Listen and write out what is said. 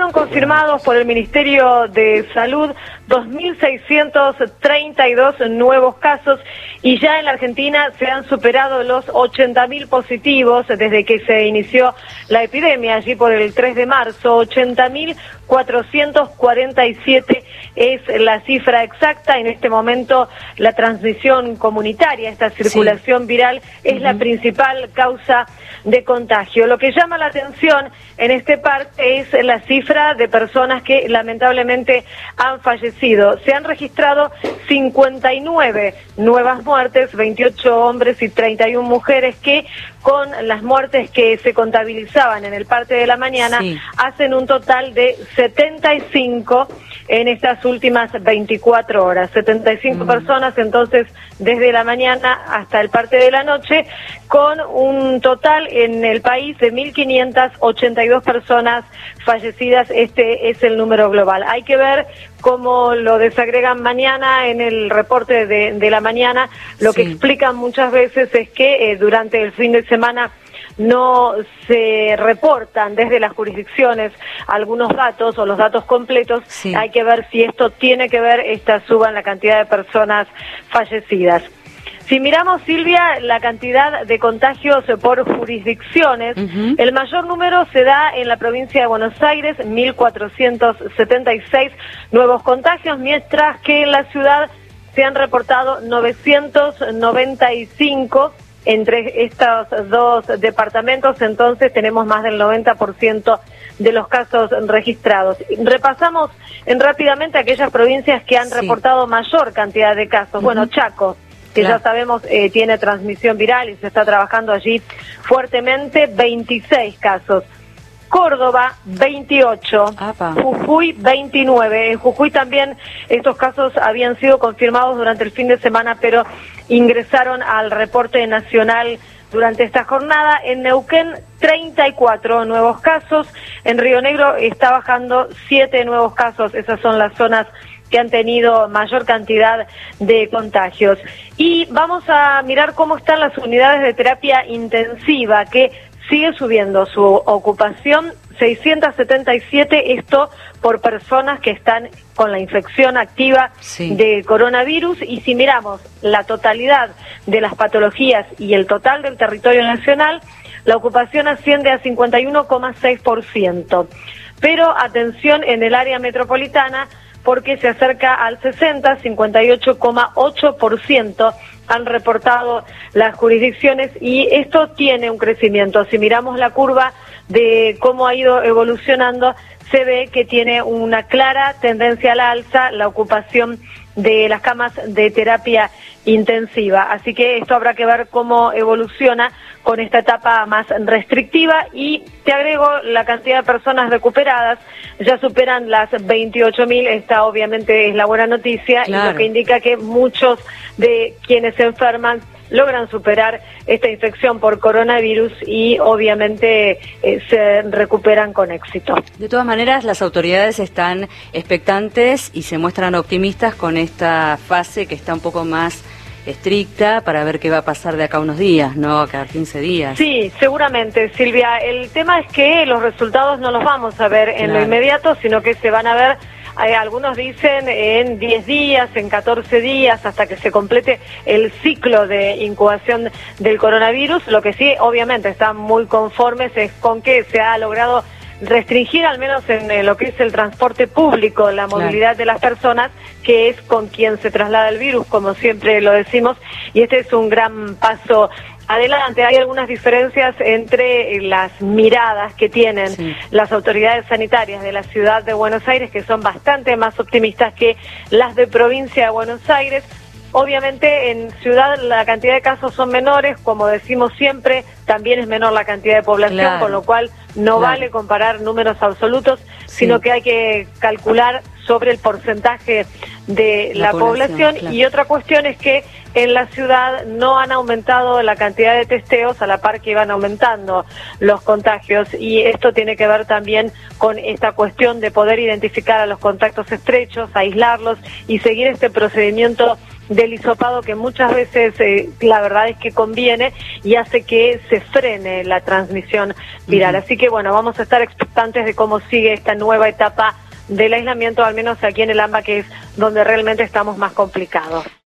fueron confirmados por el Ministerio de Salud 2.632 nuevos casos y ya en la Argentina se han superado los 80.000 positivos desde que se inició la epidemia, allí por el 3 de marzo, 80.447 es la cifra exacta. En este momento la transmisión comunitaria, esta circulación viral, es la principal causa de contagio. Lo que llama la atención en este parte es la cifra de personas que lamentablemente han fallecido. Se han registrado 59 nuevas muertes, 28 hombres y 31 mujeres que con las muertes que se contabilizaban en el parte de la mañana hacen un total de 75 en estas últimas 24 horas. 75 personas entonces desde la mañana hasta el parte de la noche, con un total en el país de 1.582 personas fallecidas. Este es el número global. Hay que ver cómo lo desagregan mañana en el reporte de la mañana. Lo que explican muchas veces es que durante el fin de semana no se reportan desde las jurisdicciones algunos datos o los datos completos. Hay que ver si esto tiene que ver, esta suba en la cantidad de personas fallecidas. Si miramos, Silvia, la cantidad de contagios por jurisdicciones, el mayor número se da en la provincia de Buenos Aires, 1.476 nuevos contagios, mientras que en la ciudad se han reportado 995 entre estos dos departamentos. Entonces tenemos más del 90% de los casos registrados. Repasamos rápidamente aquellas provincias que han reportado mayor cantidad de casos. Bueno, Chaco, que ya sabemos tiene transmisión viral y se está trabajando allí fuertemente, 26 casos. Córdoba, 28. Jujuy, 29. En Jujuy también estos casos habían sido confirmados durante el fin de semana, pero ingresaron al reporte nacional durante esta jornada. En Neuquén, 34 nuevos casos. En Río Negro está bajando 7 nuevos casos. Esas son las zonas que han tenido mayor cantidad de contagios. Y vamos a mirar cómo están las unidades de terapia intensiva, que sigue subiendo su ocupación, 677, esto por personas que están con la infección activa de coronavirus. Y si miramos la totalidad de las patologías y el total del territorio nacional, la ocupación asciende a 51,6%. Pero atención en el área metropolitana, porque se acerca al 58,8% han reportado las jurisdicciones, y esto tiene un crecimiento. Si miramos la curva de cómo ha ido evolucionando, se ve que tiene una clara tendencia a la alza la ocupación de las camas de terapia intensiva. Así que esto habrá que ver cómo evoluciona con esta etapa más restrictiva. Y te agrego la cantidad de personas recuperadas, ya superan las 28.000, esta obviamente es la buena noticia, y lo que indica que muchos de quienes se enferman logran superar esta infección por coronavirus y obviamente se recuperan con éxito. De todas maneras, las autoridades están expectantes y se muestran optimistas con esta fase que está un poco más estricta para ver qué va a pasar de acá a unos días, ¿no? A cada 15 días. Sí, seguramente, Silvia. El tema es que los resultados no los vamos a ver en lo inmediato, sino que se van a ver, algunos dicen en 10 días, en 14 días, hasta que se complete el ciclo de incubación del coronavirus. Lo que sí, obviamente, están muy conformes es con que se ha logrado restringir, al menos en lo que es el transporte público, la movilidad de las personas, que es con quien se traslada el virus, como siempre lo decimos, y este es un gran paso adelante. Hay algunas diferencias entre las miradas que tienen las autoridades sanitarias de la ciudad de Buenos Aires, que son bastante más optimistas que las de provincia de Buenos Aires. Obviamente en ciudad la cantidad de casos son menores, como decimos siempre, también es menor la cantidad de población, con lo cual no vale comparar números absolutos, sino que hay que calcular sobre el porcentaje de la población. Y otra cuestión es que en la ciudad no han aumentado la cantidad de testeos a la par que iban aumentando los contagios, y esto tiene que ver también con esta cuestión de poder identificar a los contactos estrechos, aislarlos y seguir este procedimiento del hisopado que muchas veces la verdad es que conviene y hace que se frene la transmisión viral. Así que bueno, vamos a estar expectantes de cómo sigue esta nueva etapa del aislamiento, al menos aquí en el AMBA, que es donde realmente estamos más complicados.